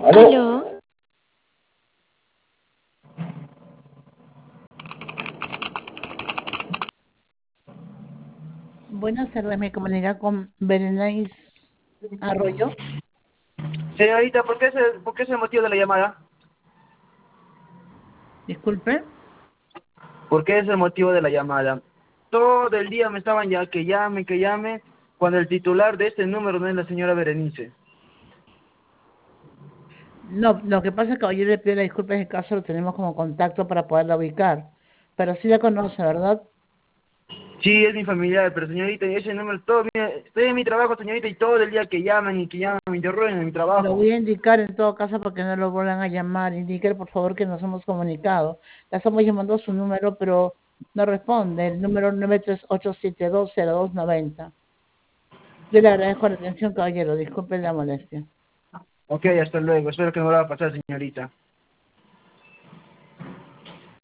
¿Aló? Aló, Buenas tardes, me comunica con Berenice Arroyo. Señorita, ¿por qué es el motivo de la llamada? Disculpe. ¿Por qué es el motivo de la llamada? Todo el día me estaban ya que llame, cuando el titular de este número no es la señora Berenice. No, lo que pasa es que yo le pido la disculpa en el caso lo tenemos como contacto para poderla ubicar. Pero sí la conoce, ¿verdad? Sí, es mi familiar, pero señorita, ese número, mira, estoy en mi trabajo, señorita, y todo el día que llaman y que llaman, me interrogan en mi Lo trabajo. voy a indicar en todo caso para que no lo vuelvan a llamar. Indique, por favor, que nos hemos comunicado. La estamos llamando a su número, pero no responde. El número 938720290. Yo le agradezco la atención, caballero. Disculpe la molestia. Ok, hasta luego, espero que no me va a pasar, señorita.